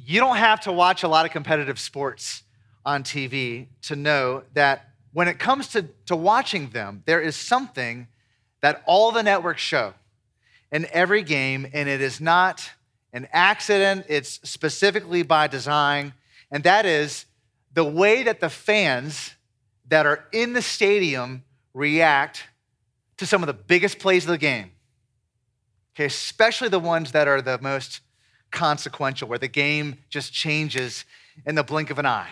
You don't have to watch a lot of competitive sports on TV to know that when it comes to watching them, there is something that all the networks show in every game, and it is not an accident, it's specifically by design, and that is the way that the fans that are in the stadium react to some of the biggest plays of the game. Okay, especially the ones that are the most consequential, where the game just changes in the blink of an eye.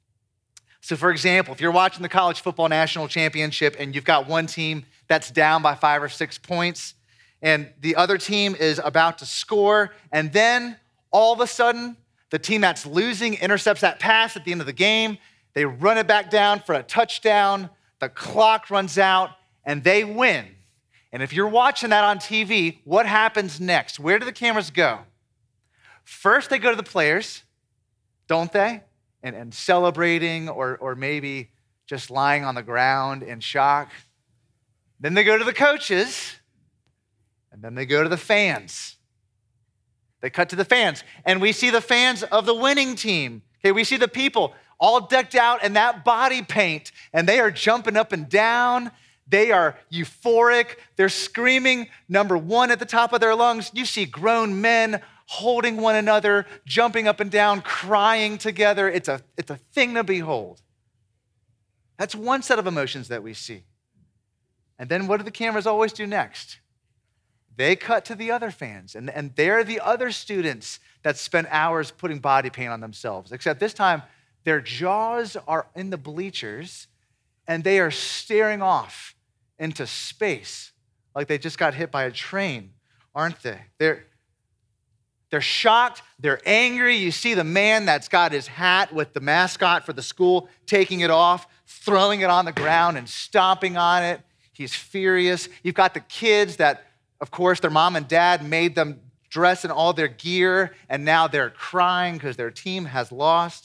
So for example, if you're watching the college football national championship and you've got one team that's down by 5 or 6 points and the other team is about to score, and then all of a sudden, the team that's losing intercepts that pass at the end of the game, they run it back down for a touchdown, the clock runs out, and they win. And if you're watching that on TV, what happens next? Where do the cameras go? First, they go to the players, don't they? And celebrating or maybe just lying on the ground in shock. Then they go to the coaches, and then they go to the fans. They cut to the fans, and we see the fans of the winning team. Okay, we see the people all decked out in that body paint, and they are jumping up and down. They are euphoric. They're screaming number one at the top of their lungs. You see grown men holding one another, jumping up and down, crying together. It's a thing to behold. That's one set of emotions that we see. And then what do the cameras always do next? They cut to the other fans, and they're the other students that spent hours putting body paint on themselves, except this time their jaws are in the bleachers and they are staring off into space like they just got hit by a train, aren't they? They're shocked, they're angry. You see the man that's got his hat with the mascot for the school, taking it off, throwing it on the ground and stomping on it. He's furious. You've got the kids that, of course, their mom and dad made them dress in all their gear, and now they're crying because their team has lost.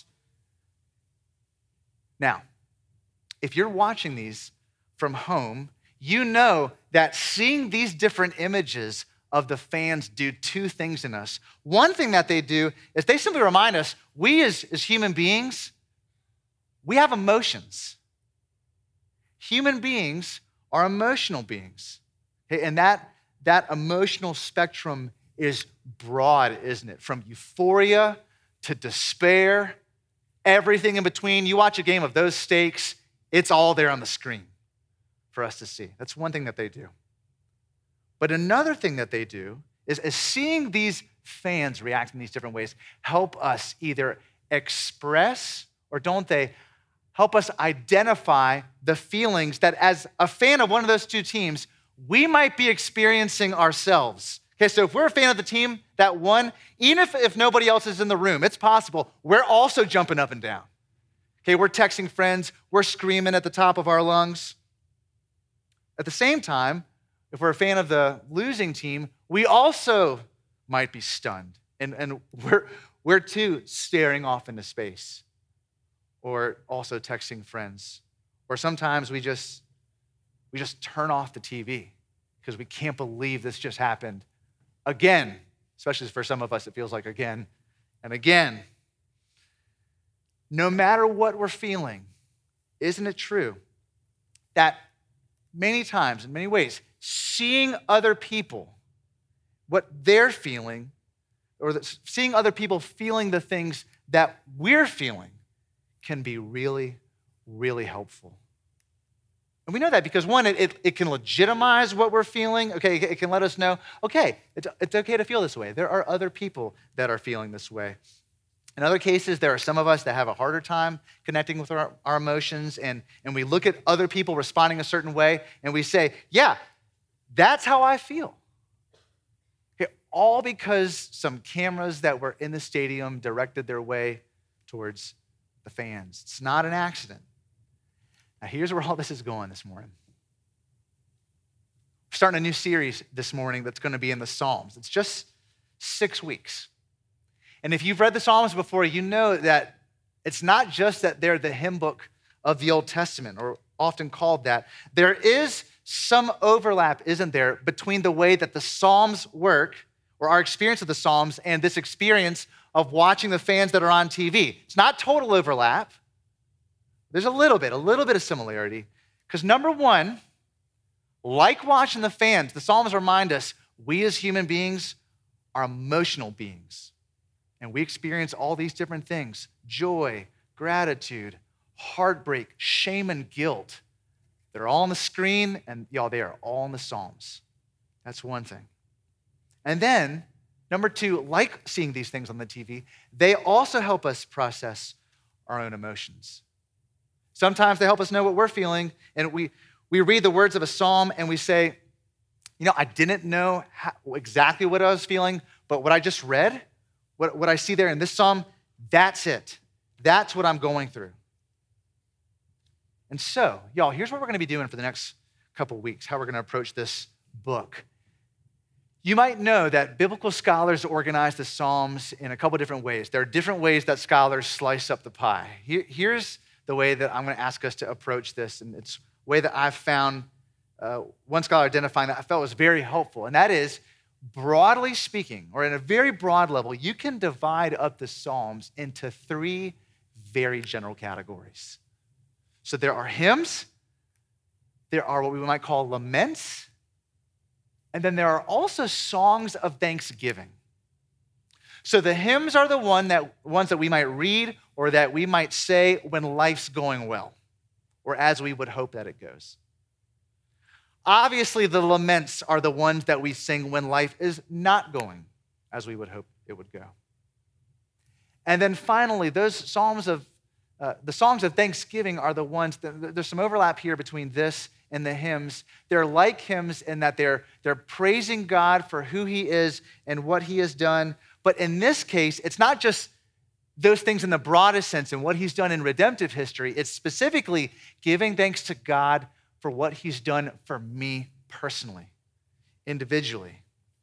Now, if you're watching these from home, you know that seeing these different images of the fans do two things in us. One thing that they do is they simply remind us, we as human beings, we have emotions. Human beings are emotional beings. Okay, and that emotional spectrum is broad, isn't it? From euphoria to despair, everything in between. You watch a game of those stakes, it's all there on the screen for us to see. That's one thing that they do. But another thing that they do is seeing these fans react in these different ways help us either express, or don't they, help us identify the feelings that as a fan of one of those two teams, we might be experiencing ourselves. Okay, so if we're a fan of the team that won, even if nobody else is in the room, it's possible, we're also jumping up and down. Okay, we're texting friends, we're screaming at the top of our lungs. At the same time, if we're a fan of the losing team, we also might be stunned. And we're too staring off into space, or also texting friends. Or sometimes we just turn off the TV because we can't believe this just happened again. Especially for some of us, it feels like again and again. No matter what we're feeling, isn't it true that many times, in many ways, seeing other people, what they're feeling, or seeing other people feeling the things that we're feeling can be really, really helpful. And we know that because one, it can legitimize what we're feeling. Okay, it can let us know, okay, it's okay to feel this way. There are other people that are feeling this way. In other cases, there are some of us that have a harder time connecting with our emotions, and we look at other people responding a certain way, and we say, yeah, that's how I feel. Okay, all because some cameras that were in the stadium directed their way towards the fans. It's not an accident. Now, here's where all this is going this morning. We're starting a new series this morning that's going to be in the Psalms. It's just 6 weeks. And if you've read the Psalms before, you know that it's not just that they're the hymn book of the Old Testament, or often called that. There is some overlap, isn't there, between the way that the Psalms work, or our experience of the Psalms, and this experience of watching the fans that are on TV. It's not total overlap. There's a little bit of similarity. Because number one, like watching the fans, the Psalms remind us we as human beings are emotional beings. And we experience all these different things: joy, gratitude, heartbreak, shame, and guilt. They're all on the screen, and y'all, they are all in the Psalms. That's one thing. And then, number two, like seeing these things on the TV, they also help us process our own emotions. Sometimes they help us know what we're feeling, and we read the words of a psalm and we say, I didn't know exactly what I was feeling, but what I just read, what I see there in this psalm, that's it. That's what I'm going through. And so, y'all, here's what we're going to be doing for the next couple weeks, how we're going to approach this book. You might know that biblical scholars organize the Psalms in a couple different ways. There are different ways that scholars slice up the pie. Here's the way that I'm going to ask us to approach this, and it's a way that I've found one scholar identifying that I felt was very helpful, and that is, broadly speaking, or in a very broad level, you can divide up the Psalms into three very general categories. So there are hymns, there are what we might call laments, and then there are also songs of thanksgiving. So the hymns are the ones that we might read or that we might say when life's going well, or as we would hope that it goes. Obviously, the laments are the ones that we sing when life is not going as we would hope it would go. And then finally, those the songs of thanksgiving are the ones that there's some overlap here between this and the hymns. They're like hymns in that they're praising God for who he is and what he has done. But in this case, it's not just those things in the broadest sense and what he's done in redemptive history. It's specifically giving thanks to God for what he's done for me personally, individually.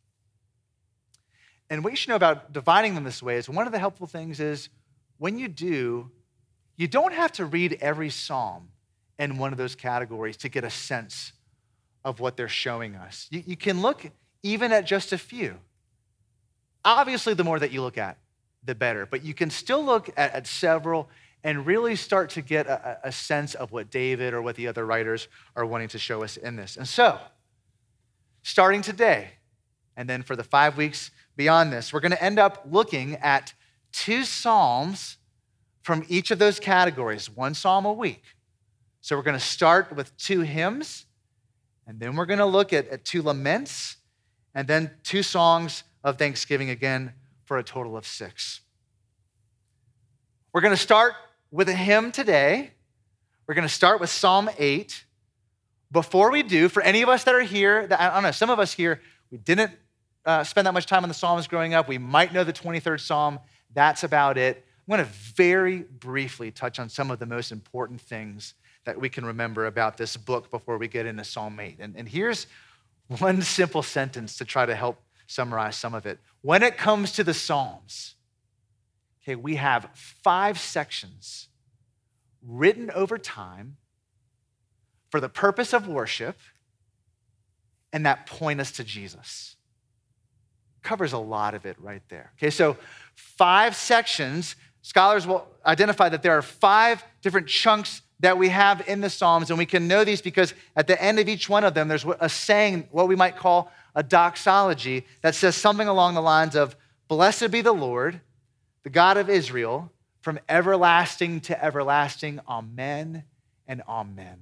And what you should know about dividing them this way is one of the helpful things is when you do, you don't have to read every psalm in one of those categories to get a sense of what they're showing us. You can look even at just a few. Obviously, the more that you look at, the better. But you can still look at several and really start to get a sense of what David or what the other writers are wanting to show us in this. And so, starting today, and then for the 5 weeks beyond this, we're going to end up looking at 2 psalms from each of those categories, 1 psalm a week. So we're going to start with 2 hymns, and then we're going to look at 2 laments, and then 2 songs of thanksgiving again for a total of 6. We're going to start with a hymn today. We're going to start with Psalm 8. Before we do, for any of us that are here, I don't know, some of us here, we didn't spend that much time on the Psalms growing up. We might know the 23rd Psalm. That's about it. I'm going to very briefly touch on some of the most important things that we can remember about this book before we get into Psalm 8. And here's one simple sentence to try to help summarize some of it. When it comes to the Psalms, okay, we have 5 sections written over time for the purpose of worship and that point us to Jesus. Covers a lot of it right there. Okay, so 5 sections. Scholars will identify that there are 5 different chunks that we have in the Psalms, and we can know these because at the end of each one of them, there's a saying, what we might call a doxology, that says something along the lines of, "Blessed be the Lord, the God of Israel, from everlasting to everlasting, amen and amen."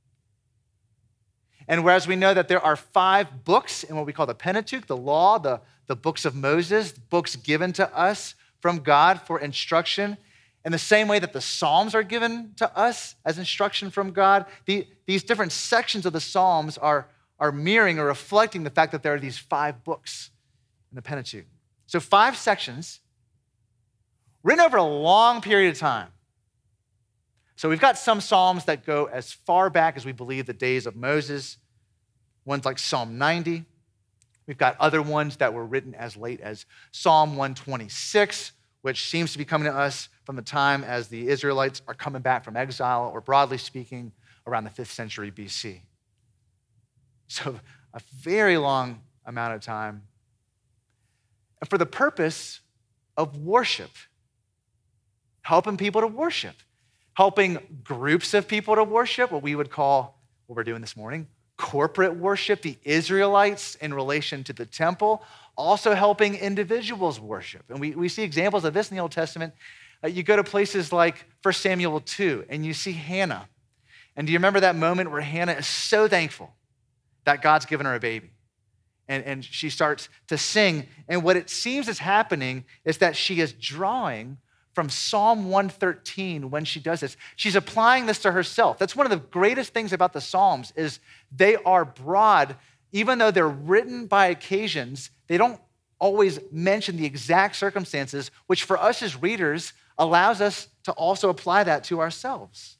And whereas we know that there are 5 books in what we call the Pentateuch, the law, the books of Moses, books given to us from God for instruction, in the same way that the Psalms are given to us as instruction from God, these different sections of the Psalms are mirroring or reflecting the fact that there are these 5 books in the Pentateuch. So 5 sections written over a long period of time. So we've got some Psalms that go as far back as we believe the days of Moses, ones like Psalm 90. We've got other ones that were written as late as Psalm 126, which seems to be coming to us from the time as the Israelites are coming back from exile, or broadly speaking, around the 5th century BC. So a very long amount of time. And for the purpose of worship. Helping people to worship. Helping groups of people to worship, what we would call, what we're doing this morning, corporate worship, the Israelites in relation to the temple. Also helping individuals worship. And we see examples of this in the Old Testament. You go to places like 1 Samuel 2, and you see Hannah. And do you remember that moment where Hannah is so thankful that God's given her a baby? And she starts to sing. And what it seems is happening is that she is drawing from Psalm 113 when she does this. She's applying this to herself. That's one of the greatest things about the Psalms is they are broad. Even though they're written by occasions, they don't always mention the exact circumstances, which for us as readers allows us to also apply that to ourselves.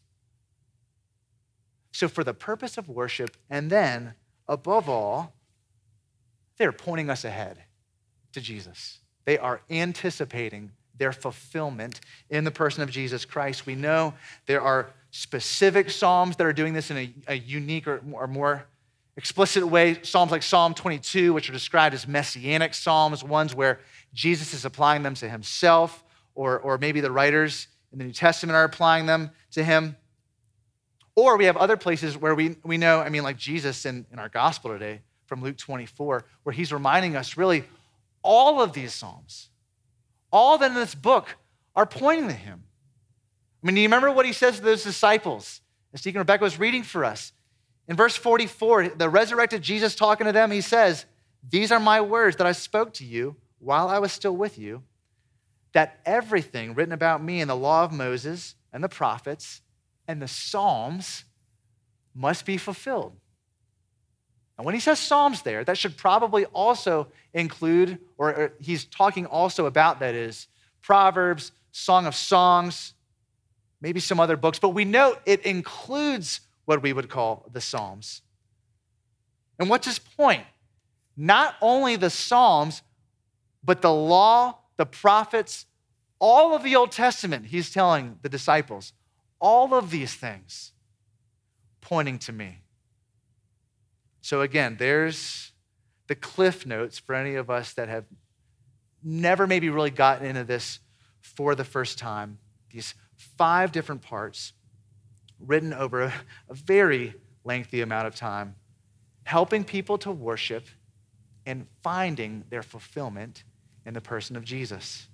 So for the purpose of worship, and then above all, they're pointing us ahead to Jesus. They are anticipating their fulfillment in the person of Jesus Christ. We know there are specific Psalms that are doing this in a unique or more explicit way. Psalms like Psalm 22, which are described as messianic Psalms, ones where Jesus is applying them to himself, or maybe the writers in the New Testament are applying them to him. Or we have other places where we know, like Jesus in our gospel today from Luke 24, where he's reminding us really all of these Psalms, all that in this book are pointing to him. Do you remember what he says to those disciples? As Deacon Rebecca was reading for us. In verse 44, the resurrected Jesus talking to them, he says, "These are my words that I spoke to you while I was still with you, that everything written about me in the law of Moses and the prophets and the Psalms must be fulfilled." And when he says Psalms there, that should probably also include, or he's talking also about, that is, Proverbs, Song of Songs, maybe some other books, but we know it includes what we would call the Psalms. And what's his point? Not only the Psalms, but the law, the prophets, all of the Old Testament, he's telling the disciples, all of these things pointing to me. So again, there's the cliff notes for any of us that have never maybe really gotten into this for the first time. These 5 different parts written over a very lengthy amount of time, helping people to worship and finding their fulfillment in the person of Jesus.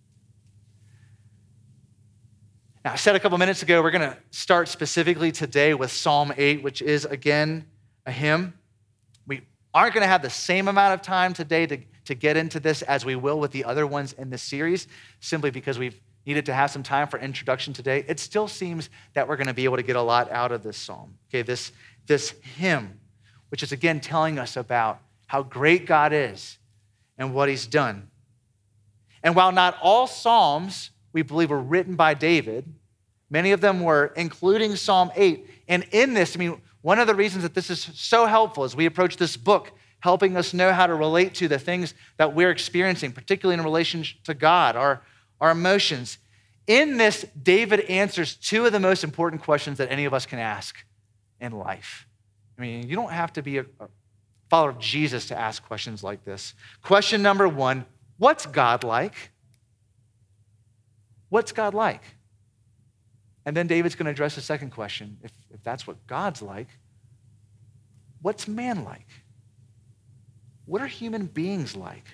Now, I said a couple minutes ago, we're going to start specifically today with Psalm 8, which is, again, a hymn. We aren't going to have the same amount of time today to get into this as we will with the other ones in this series, simply because we've needed to have some time for introduction today. It still seems that we're going to be able to get a lot out of this psalm, okay, this hymn, which is, again, telling us about how great God is and what he's done. And while not all psalms, we believe, were written by David, many of them were, including Psalm 8. And in this, one of the reasons that this is so helpful as we approach this book, helping us know how to relate to the things that we're experiencing, particularly in relation to God, our emotions. In this, David answers 2 of the most important questions that any of us can ask in life. You don't have to be a follower of Jesus to ask questions like this. Question number 1, what's God like? What's God like? And then David's going to address the second question. If that's what God's like, what's man like? What are human beings like?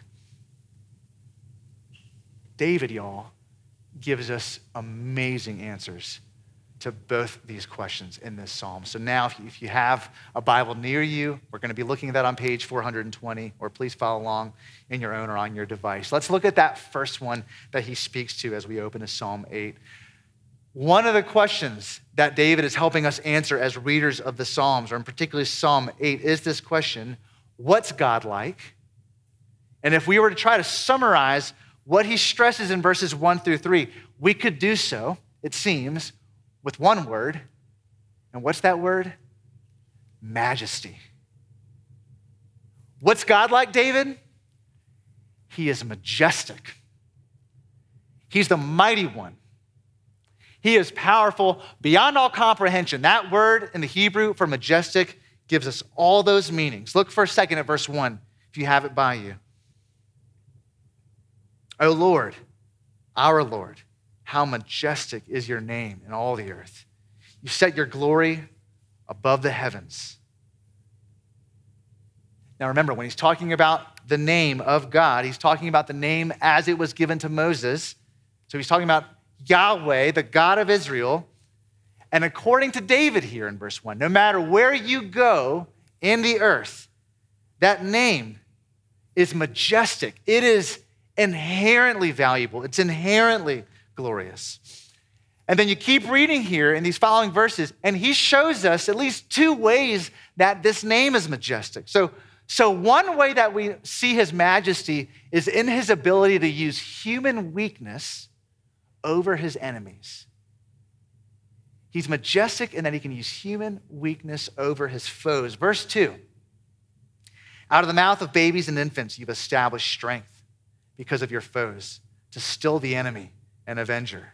David, y'all, gives us amazing answers to both these questions in this psalm. So now, if you have a Bible near you, we're going to be looking at that on page 420, or please follow along in your own or on your device. Let's look at that first one that he speaks to as we open to Psalm 8. One of the questions that David is helping us answer as readers of the Psalms, or in particular Psalm 8, is this question: what's God like? And if we were to try to summarize what he stresses in verses 1 through 3, we could do so, it seems, with one word. And what's that word? Majesty. What's God like, David? He is majestic. He's the mighty one. He is powerful beyond all comprehension. That word in the Hebrew for majestic gives us all those meanings. Look for a second at verse 1, if you have it by you. O Lord, our Lord, how majestic is your name in all the earth. You set your glory above the heavens. Now remember, when he's talking about the name of God, he's talking about the name as it was given to Moses. So he's talking about Yahweh, the God of Israel. And according to David here in verse 1, no matter where you go in the earth, that name is majestic. It is inherently valuable. It's inherently glorious. And then you keep reading here in these following verses, and he shows us at least two ways that this name is majestic. So one way that we see his majesty is in his ability to use human weakness over his enemies. He's majestic in that he can use human weakness over his foes. Verse 2, out of the mouth of babies and infants, you've established strength because of your foes to still the enemy and avenger.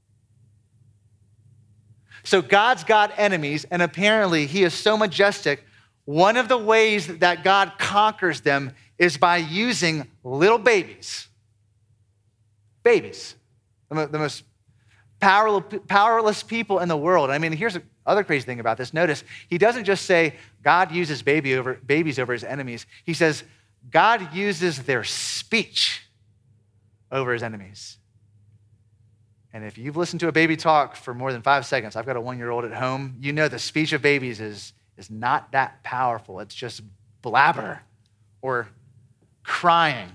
So God's got enemies, and apparently he is so majestic. One of the ways that God conquers them is by using little babies. Babies, the most powerless people in the world. I mean, here's the other crazy thing about this. Notice, he doesn't just say God uses babies over his enemies. He says God uses their speech over his enemies. And if you've listened to a baby talk for more than 5 seconds, I've got a 1-year-old at home, you know the speech of babies is not that powerful. It's just blabber or crying.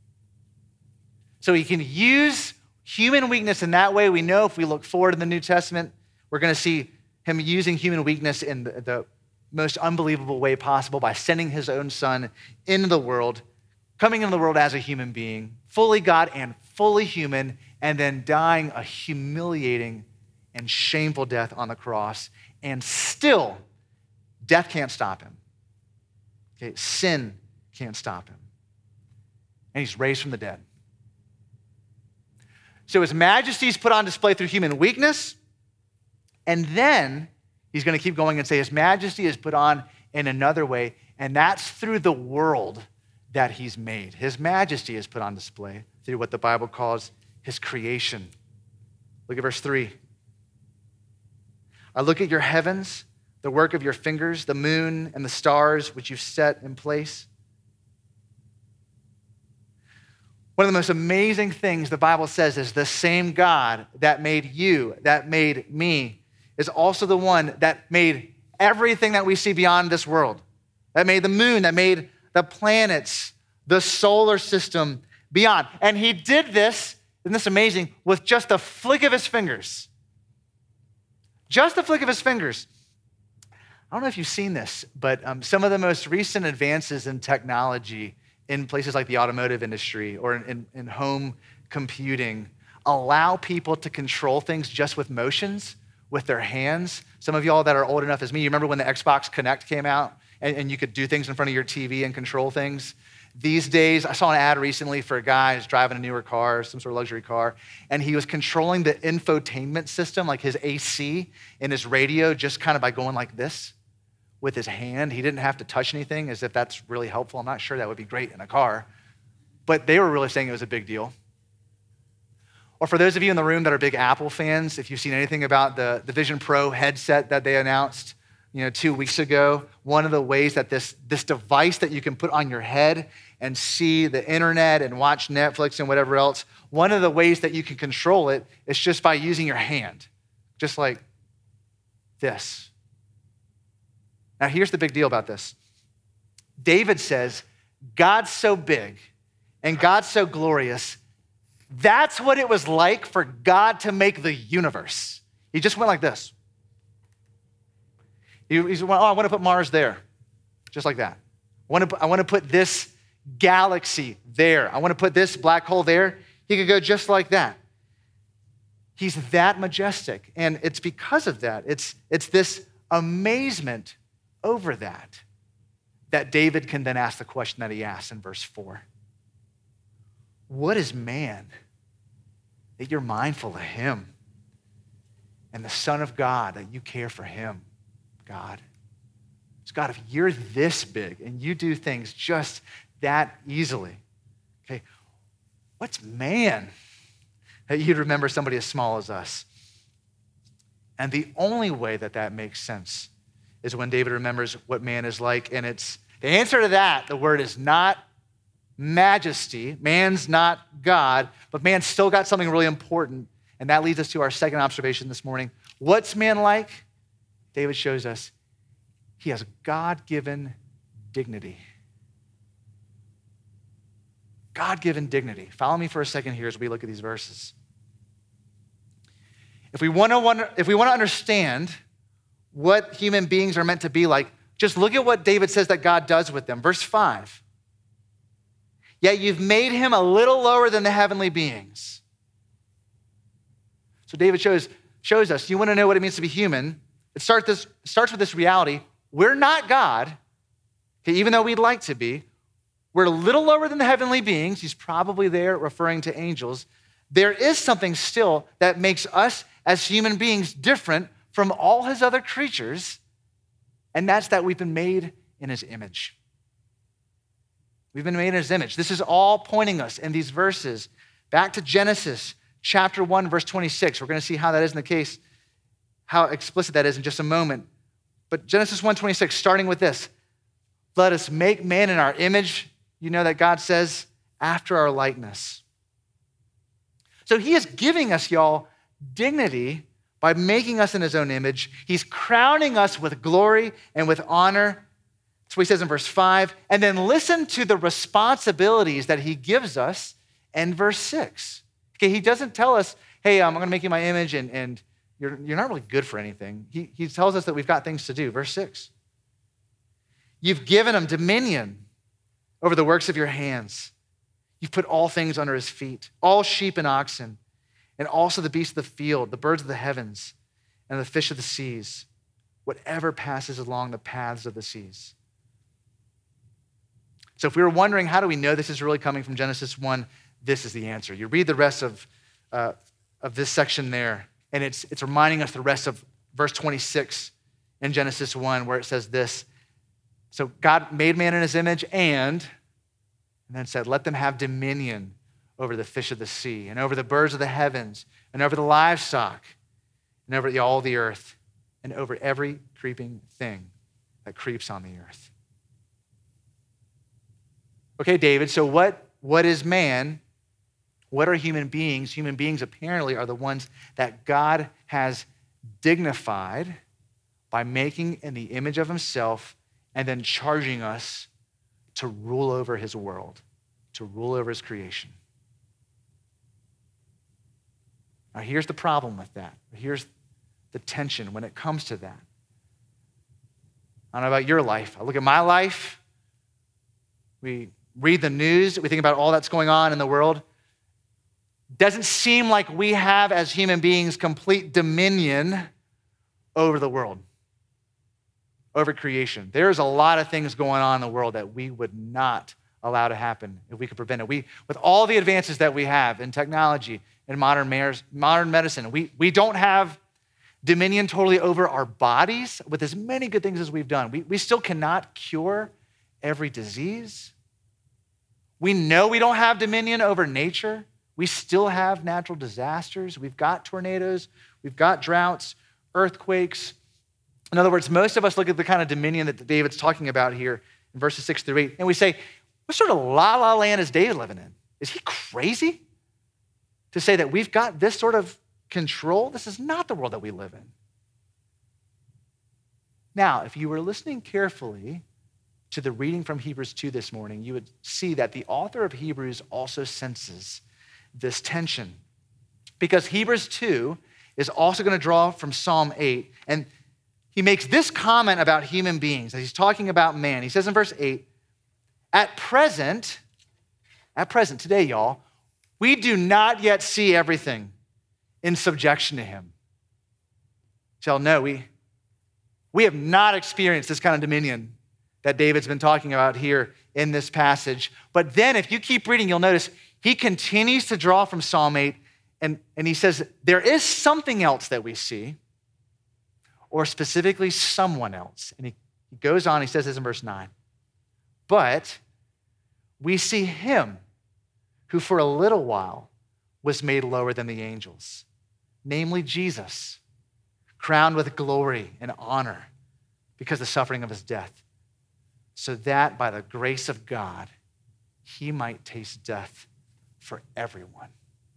So he can use human weakness in that way. We know if we look forward in the New Testament, we're going to see him using human weakness in the most unbelievable way possible by sending his own son into the world, coming into the world as a human being, fully God and fully human, and then dying a humiliating and shameful death on the cross. And still, death can't stop him. Okay, sin can't stop him. And he's raised from the dead. So his majesty is put on display through human weakness. And then he's going to keep going and say his majesty is put on in another way, and that's through the world that he's made. His majesty is put on display through what the Bible calls his creation. Look at verse 3. I look at your heavens, the work of your fingers, the moon and the stars which you've set in place. One of the most amazing things the Bible says is the same God that made you, that made me, is also the one that made everything that we see beyond this world. That made the moon, that made the planets, the solar system beyond. And he did this, isn't this amazing, with just a flick of his fingers. Just a flick of his fingers. I don't know if you've seen this, but some of the most recent advances in technology in places like the automotive industry or in home computing allow people to control things just with motions, with their hands. Some of y'all that are old enough as me, you remember when the Xbox Connect came out and you could do things in front of your TV and control things? These days, I saw an ad recently for a guy who's driving a newer car, some sort of luxury car, and he was controlling the infotainment system, like his AC and his radio, just kind of by going like this with his hand. He didn't have to touch anything, as if that's really helpful. I'm not sure that would be great in a car, but they were really saying it was a big deal. Or for those of you in the room that are big Apple fans, if you've seen anything about the Vision Pro headset that they announced 2 weeks ago, one of the ways that this device that you can put on your head and see the internet and watch Netflix and whatever else, one of the ways that you can control it is just by using your hand, just like this. Now, here's the big deal about this. David says, God's so big and God's so glorious. That's what it was like for God to make the universe. He just went like this. He went, I want to put Mars there, just like that. I want to put this galaxy there. I want to put this black hole there. He could go just like that. He's that majestic, and it's because of that. It's this amazement over that David can then ask the question that he asks in verse 4. What is man that you're mindful of him, and the Son of God that you care for him, God? So God, if you're this big and you do things just that easily, okay, what's man that you'd remember somebody as small as us. And the only way that that makes sense is when David remembers what man is like. And it's the answer to that, the word is not majesty. Man's not God, but man's still got something really important. And that leads us to our second observation this morning. What's man like? David shows us he has God-given dignity. God-given dignity. Follow me for a second here as we look at these verses. If we want to understand what human beings are meant to be like, just look at what David says that God does with them. Verse 5. Yet you've made him a little lower than the heavenly beings. So David shows us, you want to know what it means to be human? It starts with this reality. We're not God, okay, even though we'd like to be. We're a little lower than the heavenly beings. He's probably there referring to angels. There is something still that makes us as human beings different from all his other creatures, and that's that we've been made in his image. We've been made in his image. This is all pointing us in these verses back to Genesis chapter 1, verse 26. We're going to see how that is in the case, how explicit that is in just a moment. But Genesis 1:26, starting with this, let us make man in our image, you know that God says, after our likeness. So he is giving us, y'all, dignity by making us in his own image. He's crowning us with glory and with honor. That's what he says in verse 5. And then listen to the responsibilities that he gives us in verse 6. Okay, he doesn't tell us, hey, I'm going to make you in my image and you're not really good for anything. He tells us that we've got things to do. Verse 6. You've given him dominion over the works of your hands. You've put all things under his feet, all sheep and oxen, and also the beasts of the field, the birds of the heavens, and the fish of the seas, whatever passes along the paths of the seas. So if we were wondering, how do we know this is really coming from Genesis 1, this is the answer. You read the rest of this section there, and it's reminding us the rest of verse 26 in Genesis 1, where it says this. So God made man in his image and then said, let them have dominion over the fish of the sea and over the birds of the heavens and over the livestock and over all the earth and over every creeping thing that creeps on the earth. Okay, David, so what is man? What are human beings? Human beings apparently are the ones that God has dignified by making in the image of himself and then charging us to rule over his world, to rule over his creation. Now, here's the problem with that. Here's the tension when it comes to that. I don't know about your life. I look at my life. We read the news. We think about all that's going on in the world. Doesn't seem like we have, as human beings, complete dominion over the world, over creation. There's a lot of things going on in the world that we would not allow to happen if we could prevent it. With all the advances that we have in technology and modern medicine, we don't have dominion totally over our bodies with as many good things as we've done. We still cannot cure every disease. We know we don't have dominion over nature. We still have natural disasters. We've got tornadoes. We've got droughts, earthquakes. In other words, most of us look at the kind of dominion that David's talking about here in verses 6 through 8, and we say, what sort of la-la land is David living in? Is he crazy to say that we've got this sort of control? This is not the world that we live in. Now, if you were listening carefully to the reading from Hebrews 2 this morning, you would see that the author of Hebrews also senses this tension, because Hebrews 2 is also going to draw from Psalm 8, and he makes this comment about human beings as he's talking about man. He says in verse 8, at present, today, y'all, we do not yet see everything in subjection to him. So no, we have not experienced this kind of dominion that David's been talking about here in this passage. But then if you keep reading, you'll notice he continues to draw from Psalm 8, and he says, there is something else that we see, or specifically someone else. And he goes on, he says this in verse 9. But we see him who for a little while was made lower than the angels, namely Jesus, crowned with glory and honor because of the suffering of his death, so that by the grace of God, he might taste death for everyone.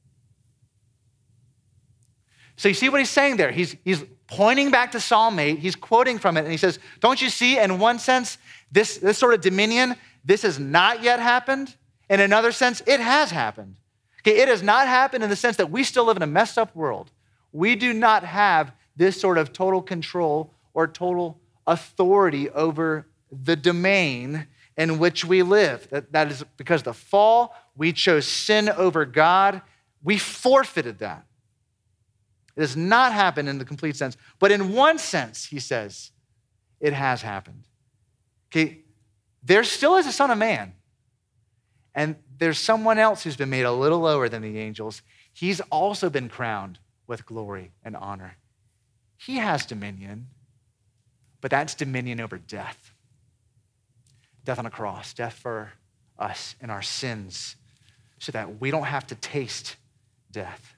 So you see what he's saying there? He's pointing back to Psalm 8. He's quoting from it, and he says, don't you see, in one sense, this sort of dominion, this has not yet happened. In another sense, it has happened. Okay, it has not happened in the sense that we still live in a messed up world. We do not have this sort of total control or total authority over the domain in which we live. That is because of the fall, we chose sin over God. We forfeited that. It has not happened in the complete sense, but in one sense, he says, it has happened. Okay, there still is a Son of Man, and there's someone else who's been made a little lower than the angels. He's also been crowned with glory and honor. He has dominion, but that's dominion over death. Death on a cross, death for us and our sins, so that we don't have to taste death.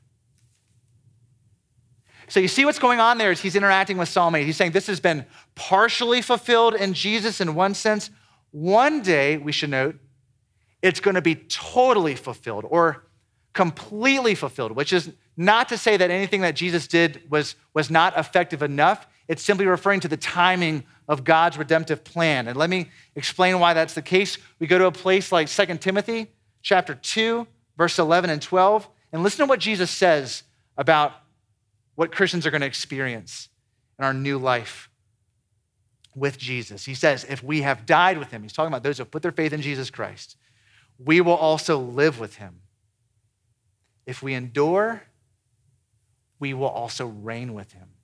So you see what's going on there as he's interacting with Psalm 8. He's saying this has been partially fulfilled in Jesus in one sense. One day, we should note, it's going to be totally fulfilled or completely fulfilled, which is not to say that anything that Jesus did was not effective enough. It's simply referring to the timing of God's redemptive plan. And let me explain why that's the case. We go to a place like 2 Timothy chapter 2, verse 11 and 12, and listen to what Jesus says about what Christians are going to experience in our new life with Jesus. He says, if we have died with him, he's talking about those who have put their faith in Jesus Christ, we will also live with him. If we endure, we will also reign with him.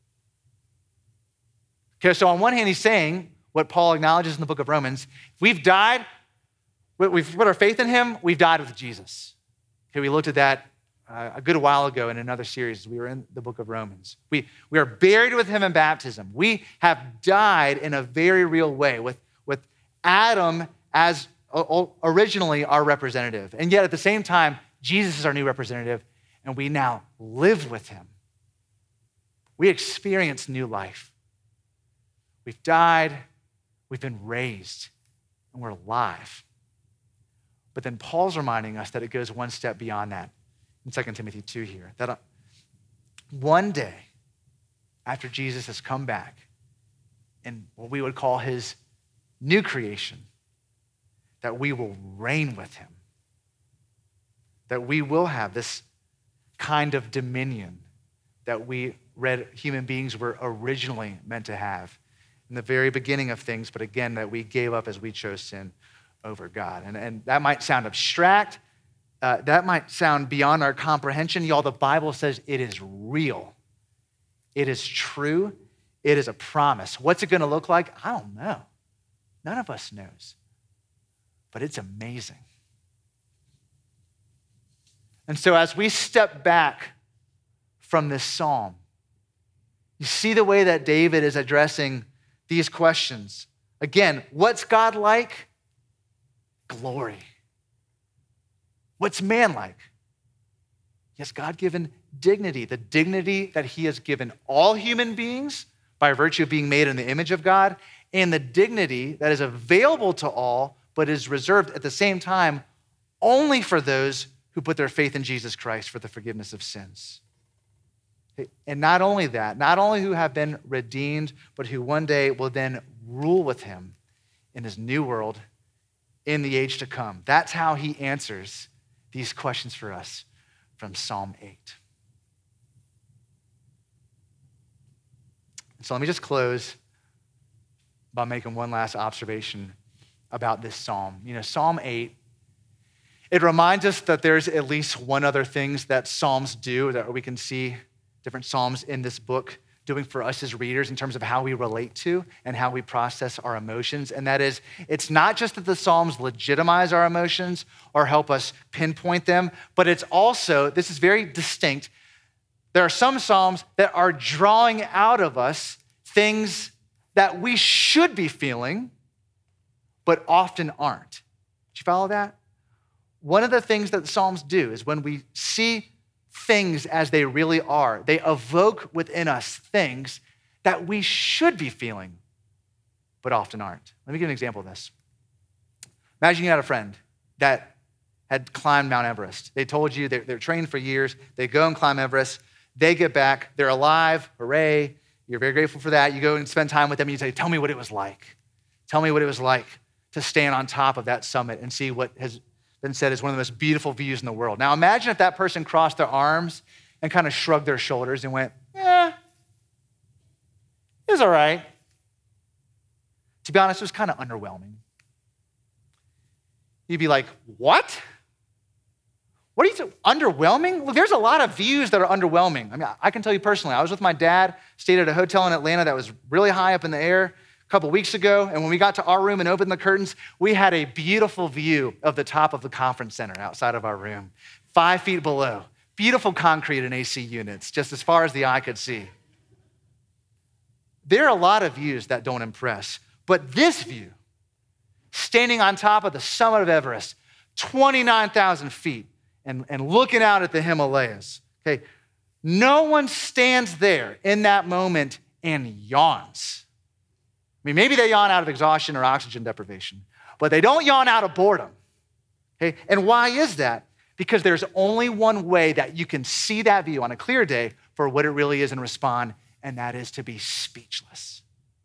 Okay, so on one hand, he's saying what Paul acknowledges in the book of Romans. We've died, we've put our faith in him, we've died with Jesus. Okay, we looked at that a good while ago in another series. We were in the book of Romans. We are buried with him in baptism. We have died in a very real way with Adam as originally our representative. And yet at the same time, Jesus is our new representative, and we now live with him. We experience new life. We've died, we've been raised, and we're alive. But then Paul's reminding us that it goes one step beyond that in 2 Timothy 2 here, that one day after Jesus has come back in what we would call his new creation, that we will reign with him, that we will have this kind of dominion that we read human beings were originally meant to have in the very beginning of things, but again, that we gave up as we chose sin over God. And that might sound abstract. That might sound beyond our comprehension. Y'all, the Bible says it is real. It is true. It is a promise. What's it going to look like? I don't know. None of us knows. But it's amazing. And so as we step back from this psalm, you see the way that David is addressing these questions. Again, what's God like? Glory. What's man like? Yes, God-given dignity, the dignity that he has given all human beings by virtue of being made in the image of God, and the dignity that is available to all, but is reserved at the same time only for those who put their faith in Jesus Christ for the forgiveness of sins. And not only that, not only who have been redeemed, but who one day will then rule with him in his new world in the age to come. That's how he answers these questions for us from Psalm 8. So let me just close by making one last observation about this psalm. You know, Psalm 8, it reminds us that there's at least one other things that Psalms do that we can see different Psalms in this book doing for us as readers in terms of how we relate to and how we process our emotions. And that is, it's not just that the Psalms legitimize our emotions or help us pinpoint them, but it's also, this is very distinct, there are some Psalms that are drawing out of us things that we should be feeling, but often aren't. Did you follow that? One of the things that the Psalms do is when we see things as they really are. They evoke within us things that we should be feeling, but often aren't. Let me give an example of this. Imagine you had a friend that had climbed Mount Everest. They told you they're trained for years. They go and climb Everest. They get back. They're alive. Hooray. You're very grateful for that. You go and spend time with them and you say, tell me what it was like. Tell me what it was like to stand on top of that summit and see what has been said is one of the most beautiful views in the world. Now imagine if that person crossed their arms and kind of shrugged their shoulders and went, it was all right. To be honest, it was kind of underwhelming. You'd be like, what? What are you saying? Underwhelming? Well, there's a lot of views that are underwhelming. I mean, I can tell you personally, I was with my dad, stayed at a hotel in Atlanta that was really high up in the air a couple weeks ago, and when we got to our room and opened the curtains, we had a beautiful view of the top of the conference center outside of our room, 5 feet below. Beautiful concrete and AC units, just as far as the eye could see. There are a lot of views that don't impress, but this view, standing on top of the summit of Everest, 29,000 feet, and looking out at the Himalayas, okay? No one stands there in that moment and yawns. I mean, maybe they yawn out of exhaustion or oxygen deprivation, but they don't yawn out of boredom, okay? And why is that? Because there's only one way that you can see that view on a clear day for what it really is and respond, and that is to be speechless.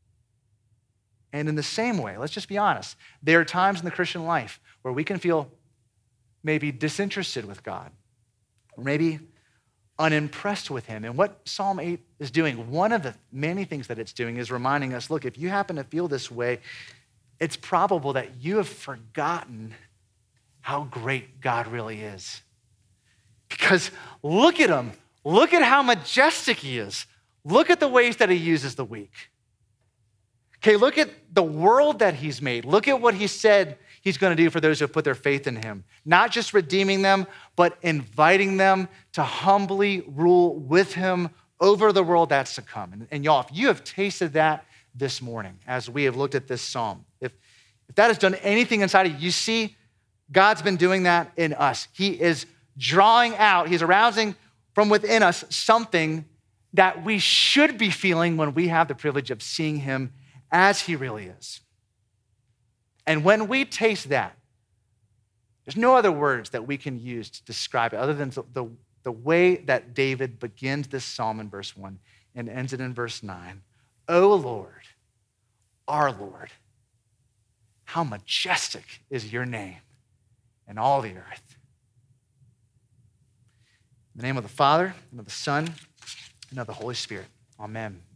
And in the same way, let's just be honest, there are times in the Christian life where we can feel maybe disinterested with God, or maybe unimpressed with him. And what Psalm 8 is doing, one of the many things that it's doing is reminding us, look, if you happen to feel this way, it's probable that you have forgotten how great God really is. Because look at him. Look at how majestic he is. Look at the ways that he uses the weak. Okay, look at the world that he's made. Look at what he said he's going to do for those who have put their faith in him. Not just redeeming them, but inviting them to humbly rule with him over the world that's to come. And y'all, if you have tasted that this morning as we have looked at this psalm, if that has done anything inside of you, you see God's been doing that in us. He is drawing out, he's arousing from within us something that we should be feeling when we have the privilege of seeing him as he really is. And when we taste that, there's no other words that we can use to describe it other than the way that David begins this psalm in verse 1 and ends it in verse 9. O Lord, our Lord, how majestic is your name in all the earth. In the name of the Father, and of the Son, and of the Holy Spirit. Amen.